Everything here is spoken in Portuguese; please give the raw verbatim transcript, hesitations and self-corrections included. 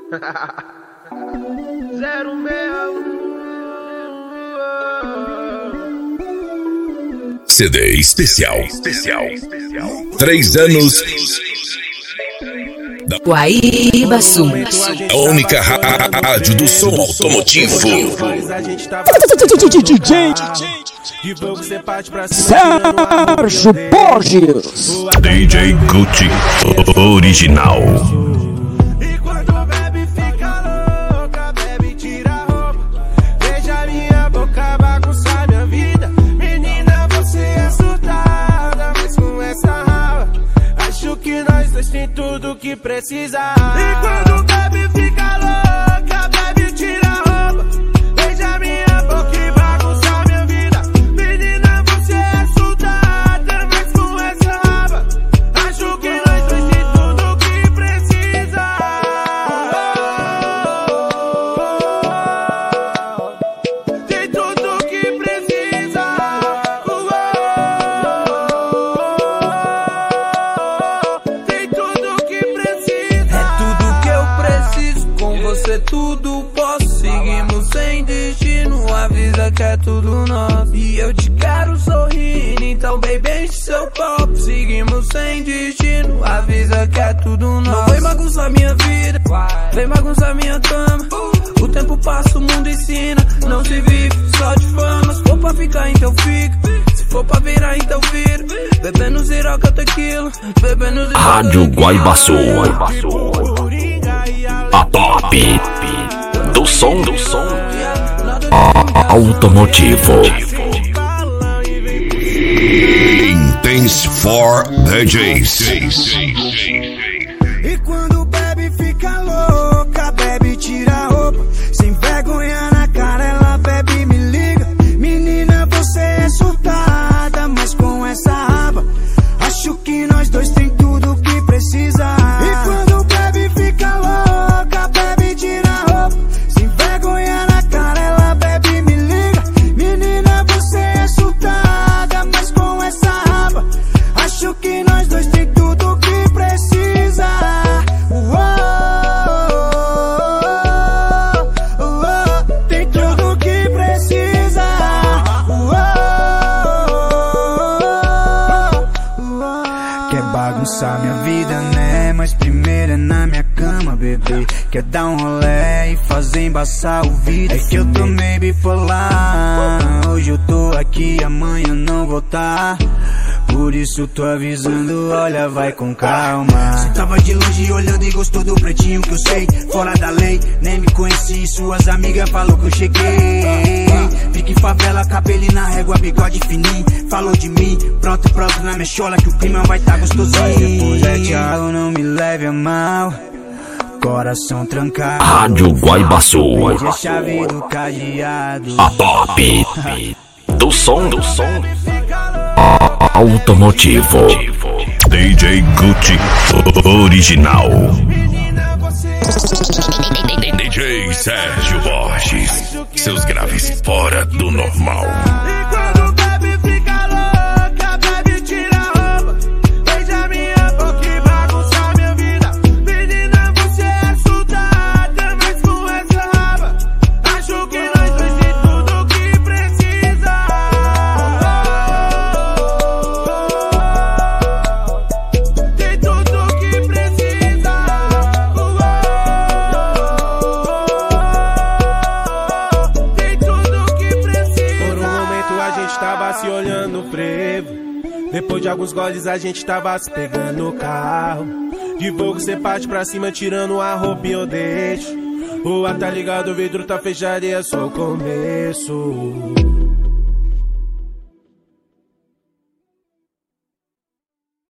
Zero meu. C D especial. Especial. Três anos. Da Guaíba Sul. A única rádio do som automotivo. Sérgio Borges. D J Gucci original. E quando bebe fica louca, bebe tira a roupa. Veja minha boca bagunçar minha vida. Menina, você é surtada, mas com essa raiva acho que nós dois tem tudo que precisa. E quando bebe fica louca, bebe tira a roupa. Veja minha boca e bagunçar minha vida. Menina, você é surtada, mas com essa raiva acho que nós dois tem tudo que precisa. Tem tudo que precisa. Tem tudo que precisa. É tudo que eu preciso, com você tudo posso. Seguimos sem destino, avisa que é tudo nosso. E eu te quero sorrindo, então baby enche seu copo. Seguimos sem destino, avisa que é tudo nosso. Não vem bagunçar minha vida, vem bagunçar minha cama. O tempo passa, o mundo ensina, não se vive só de fama. Se for pra ficar, então fica. Se for pra virar, então vira. Bebendo ziroca, tequila, bebendo ziroca. Rádio Guaíba Sul. A top do som do som automotivo. Intense for D Js. E quando bebe fica louca, bebe tira a roupa. Sem vergonha na cara ela bebe e me liga. Menina, você é surtada, mas com essa raba acho que nós dois tem tudo que precisa. E quando bebe fica louca, bebe tira a roupa. Sem vergonha na cara ela bebe e me liga. Menina, você é surtada, mas com essa raba acho que nós dois tem tudo que precisa. Tem tudo que precisa. Quer bagunçar minha vida, né? Mas primeiro é na minha cama, bebê. Quer dar um rolê e fazer embaçar o vidro. É que eu tô meio bipolar. Hoje eu tô aqui, amanhã não vou tá. Por isso tô avisando, olha, vai com calma. Cê tava de longe olhando e gostou do pretinho que eu sei. Fora da lei, nem me conheci, suas amigas falou que eu cheguei. Fica em favela, cabelo na régua, bigode fininho. Falou de mim, pronto, pronto na mechola que o clima vai tá gostosinho. Depois é tchau, não me leve a mal. Coração trancado. Rádio Guaíba Sul. Hoje é chave do cadeado. A top do som do som automotivo. D J Gucci original. D J Sérgio Borges. Seus graves fora do normal. E quando bebe fica louca, bebe tira a roupa. Beija minha boca e bagunça minha vida. Menina, você é surtada, mas com essa raba acho que nós dois tem tudo que precisa. Tem tudo que precisa. Tem tudo que precisa. Por um momento a gente tava se olhando no frevo. Depois de alguns goles a gente tava se pegando no carro. De pouco cê parte pra cima tirando a roupa e eu deixo. Rua tá ligado, o vidro tá fechado e é só o começo.